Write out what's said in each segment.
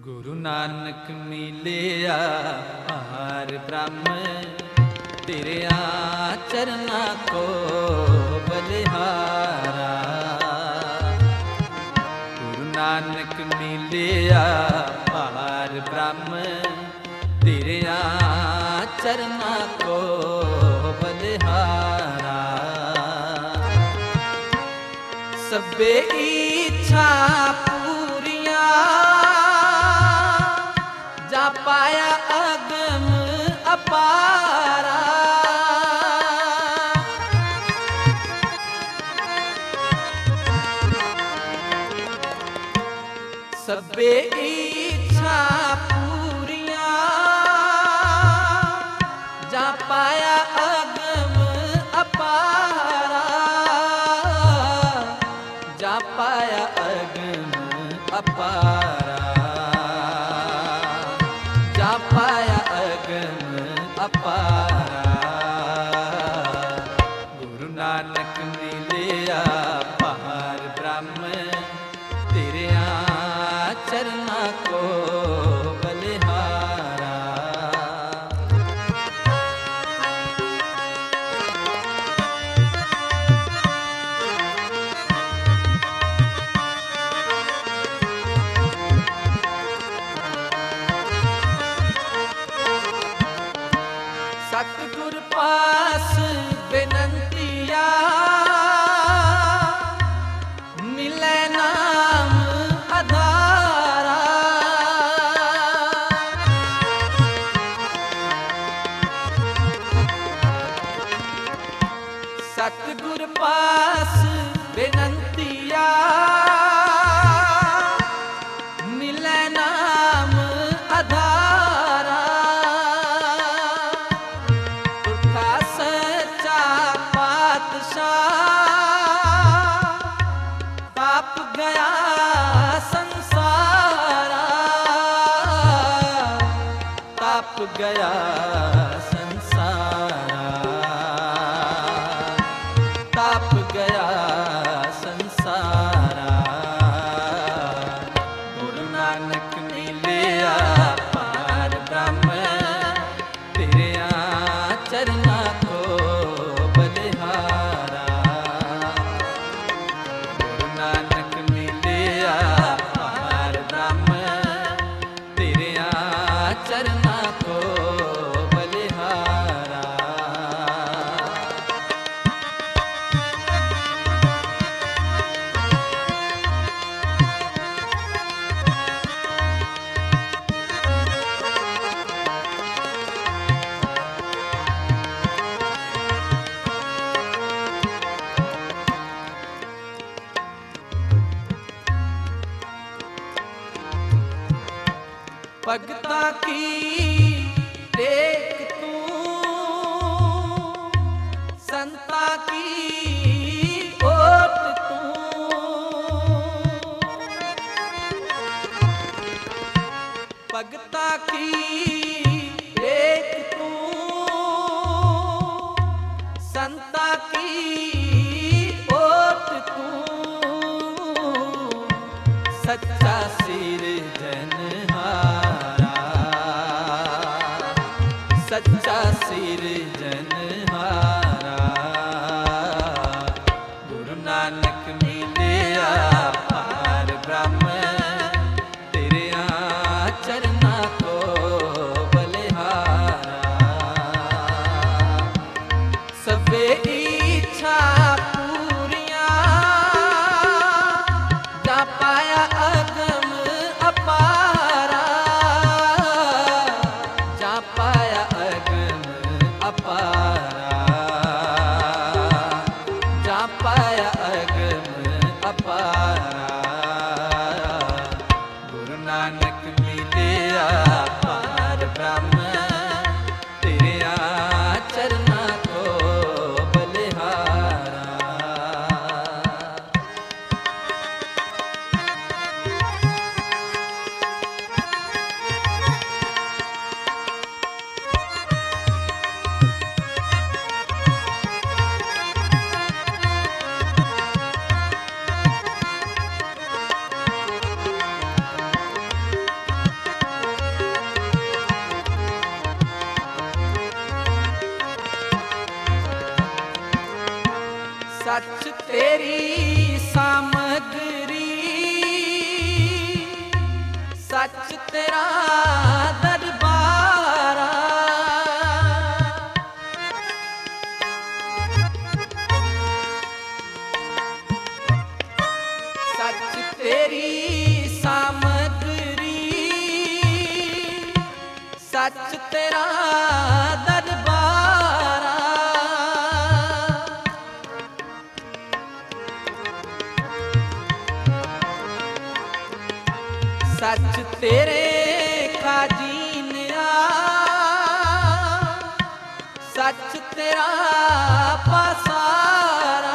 गुरु नानक मिलिया पार ब्रह्म, तेरे चरना को बलिहारा। गुरु नानक मिलिया पार ब्रह्म, तेरे चरना को बलिहारा। सबे इच्छा पूरिया, जा पाया अगम अपारा। सबे इच्छा पूरिया, जा पाया अगम अपारा। जा पाया अगम अपारा। जा पाया अगम अपारा। गुरु नानक मिलिया पार ब्रह्म, तेरे चरना को बलिहारा। सतगुर पास बेनंतिया, मिले नाम आधारा। सतगुर पास बेनंतिया, मिले नाम आधारा। उठा सच्चा पातशाह, ताप गया संसारा। ताप गया संसारा। ताप गया संसारा। गुरु नानक मिलिया पार ब्रह्म, तेरे चरना को बलिहारा। गुरु नानक मिलिया पार ब्रह्म, तेरे चरना को बलिहारा। भगता की टेक तू, संता की ओट तू। भगता की टेक तू, संता की ओट तू। सच्चा सिरजनहारा, सच्चा सिरजनहारा। गुरु नानक मिलिया पार ब्रह्म, तेरे चरना को बलिहारा। सबे इच्छा पूरिया, जा पाया अगम अपारा। जा पाया अगम अपारा। तेरा दरबारा। सच तेरी सामग्री, सच तेरा दरबारा। सच तेरे खाजीनिया, सच तेरा पासारा।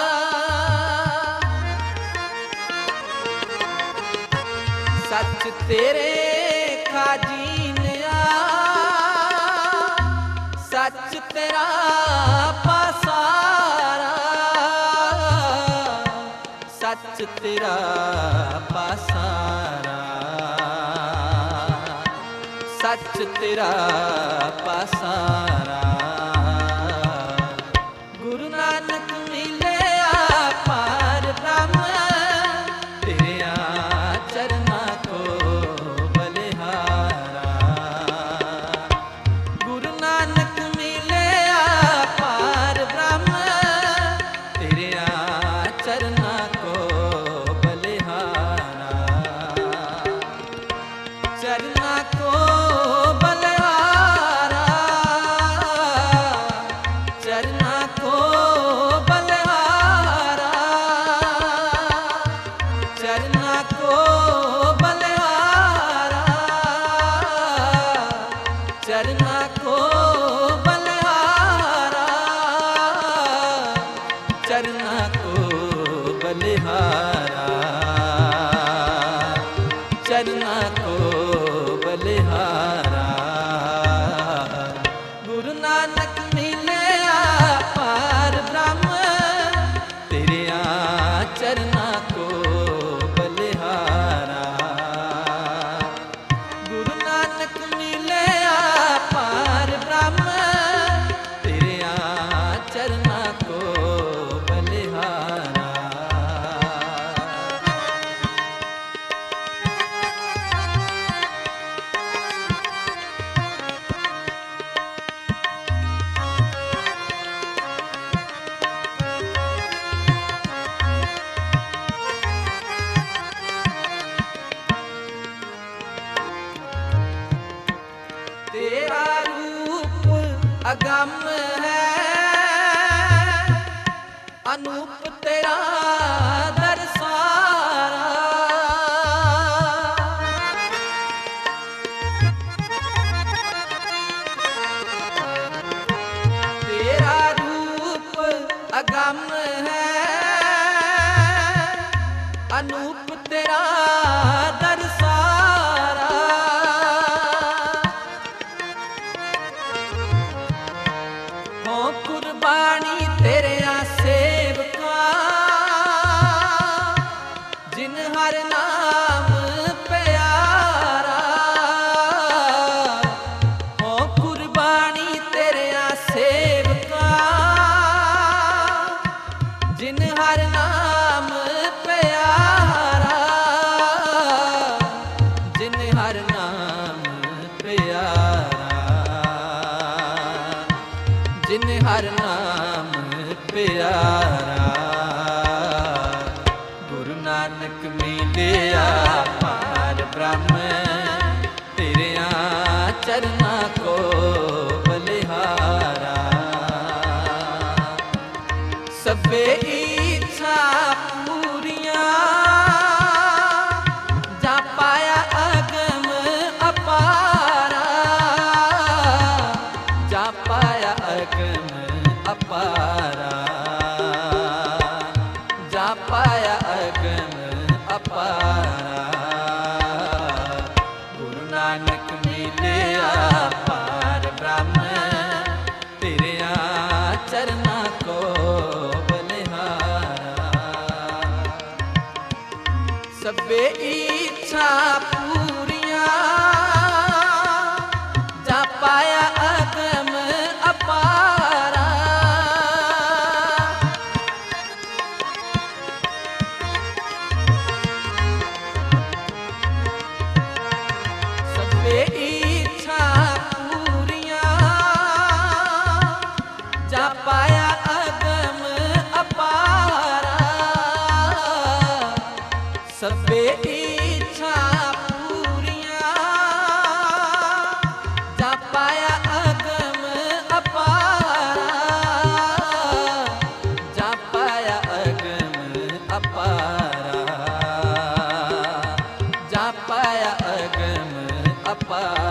सच तेरे खाजीनिया, सच तेरा पासारा। सच तेरा पासारा, सच तेरा पासारा। गुरु नानक मिलिया पार ब्रह्म, तेरे चरना को बलिहारा। गुरु नानक मिलिया पार ब्रह्म, तेरे चरना को बलिहारा। चरना को बलिहारा, चरना को बलिहारा। चरना को बलिहारा, चरना को बलिहारा। चरना को बलिहारा, चरना को बलिहारा। गुरु नानक मिलिया पार ब्रह्म, तेरे चरना को बलिहारा। गुरु नानक मिलिया पार ब्रह्म, तेरे चरना को बलिहारा। तेरा रूप अगम है, अनूप तेरा दरसारा। तेरा रूप अगम है, अनूप तेरा दरसारा। हो कुर्बानी तेरे सेवका, जिन हर नाम प्यारा। हो कुर्बानी तेरे सेवका, जिन हर नाम प्यारा। जिन हर नाम प्यारा, जिन हर नाम प्यारा। गुरु नानक मिलिया पार ब्रह्म, तेरे चरना को बलिहारा। सबे इच्छा पूरियां, जा पाया अगम अपारा। जा पाया अगम अपारा, जा पाया अगम अपारा। गुरु नानक मिलिया पार ब्रह्म, तेरे चरना को बलिहारा। सबे इच्छा पूरियां, जा पाया अगम अपारा। इच्छा पूरियां जा पाया अगम अपारा जा पाया अगम अपारा जा पाया अगम अपारा